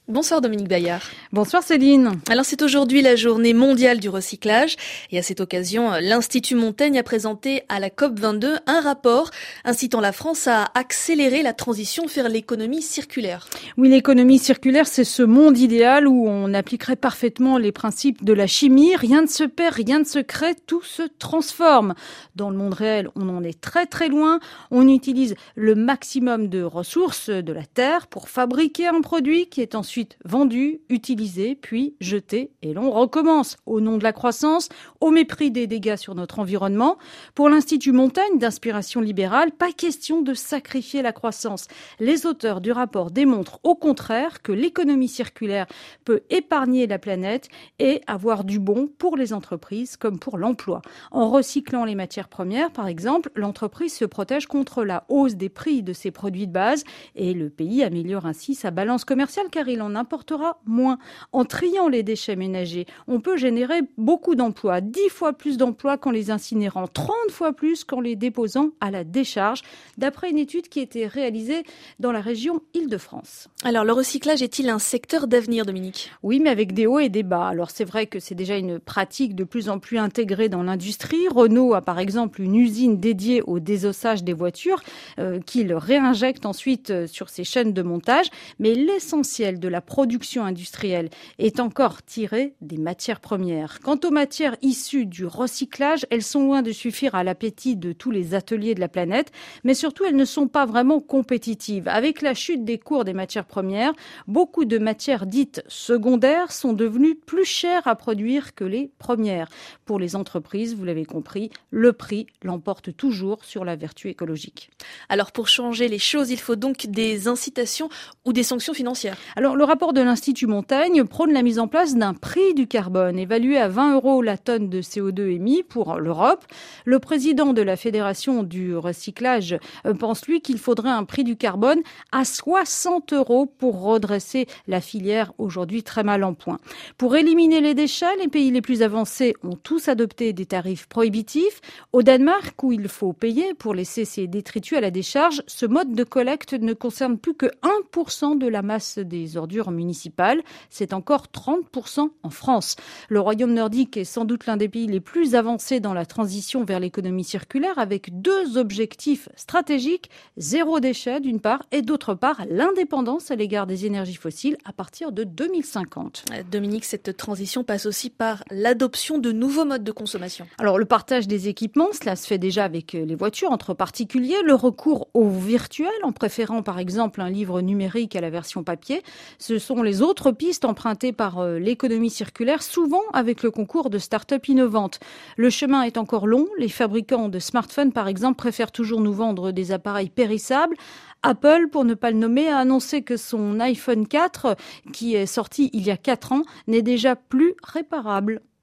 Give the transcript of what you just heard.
Bonsoir Dominique Bayard. Bonsoir Céline. Alors c'est aujourd'hui la journée mondiale du recyclage et à cette occasion, l'Institut Montaigne a présenté à la COP22 un rapport incitant la France à accélérer la transition vers l'économie circulaire. Oui, l'économie circulaire, c'est ce monde idéal où on appliquerait parfaitement les principes de la chimie. Rien ne se perd, rien ne se crée, tout se transforme. Dans le monde réel, on en est très très loin. On utilise le maximum de ressources de la terre pour fabriquer un produit qui est ensuite vendu, utilisé, puis jeté, et l'on recommence au nom de la croissance, au mépris des dégâts sur notre environnement. Pour l'Institut Montaigne, d'inspiration libérale, pas question de sacrifier la croissance. Les auteurs du rapport démontrent au contraire que l'économie circulaire peut épargner la planète et avoir du bon pour les entreprises comme pour l'emploi. En recyclant les matières premières, par exemple, l'entreprise se protège contre la hausse des prix de ses produits de base et le pays améliore ainsi sa balance commerciale car il en importera moins. En triant les déchets ménagers, on peut générer beaucoup d'emplois, 10 fois plus d'emplois qu'en les incinérant, 30 fois plus qu'en les déposant à la décharge, d'après une étude qui a été réalisée dans la région Île-de-France. Alors le recyclage est-il un secteur d'avenir, Dominique ? Oui, mais avec des hauts et des bas. Alors c'est vrai que c'est déjà une pratique de plus en plus intégrée dans l'industrie. Renault a par exemple une usine dédiée au désossage des voitures qu'il réinjecte ensuite sur ses chaînes de montage. Mais l'essentiel de la production industrielle est encore tiré des matières premières. Quant aux matières issues du recyclage, elles sont loin de suffire à l'appétit de tous les ateliers de la planète, mais surtout elles ne sont pas vraiment compétitives. Avec la chute des cours des matières premières, beaucoup de matières dites secondaires sont devenues plus chères à produire que les premières. Pour les entreprises, vous l'avez compris, le prix l'emporte toujours sur la vertu écologique. Alors pour changer les choses, il faut donc des incitations ou des sanctions financières. Alors, le rapport de l'Institut Montaigne prône la mise en place d'un prix du carbone, évalué à 20 € la tonne de CO2 émis pour l'Europe. Le président de la Fédération du recyclage pense, lui, qu'il faudrait un prix du carbone à 60 € pour redresser la filière aujourd'hui très mal en point. Pour éliminer les déchets, les pays les plus avancés ont tous adopté des tarifs prohibitifs. Au Danemark, où il faut payer pour laisser ses détritus à la décharge, ce mode de collecte ne concerne plus que 1% de la masse des ordures municipales. C'est encore 30% en France. Le royaume nordique est sans doute l'un des pays les plus avancés dans la transition vers l'économie circulaire avec deux objectifs stratégiques, zéro déchet d'une part et d'autre part l'indépendance à l'égard des énergies fossiles à partir de 2050. Dominique, cette transition passe aussi par l'adoption de nouveaux modes de consommation. Alors le partage des équipements, cela se fait déjà avec les voitures entre particuliers, le recours au virtuel en préférant par exemple un livre numérique à la version papier. Ce sont les autres pistes empruntées par l'économie circulaire, souvent avec le concours de start-up innovantes. Le chemin est encore long. Les fabricants de smartphones, par exemple, préfèrent toujours nous vendre des appareils périssables. Apple, pour ne pas le nommer, a annoncé que son iPhone 4, qui est sorti il y a 4 ans, n'est déjà plus réparable.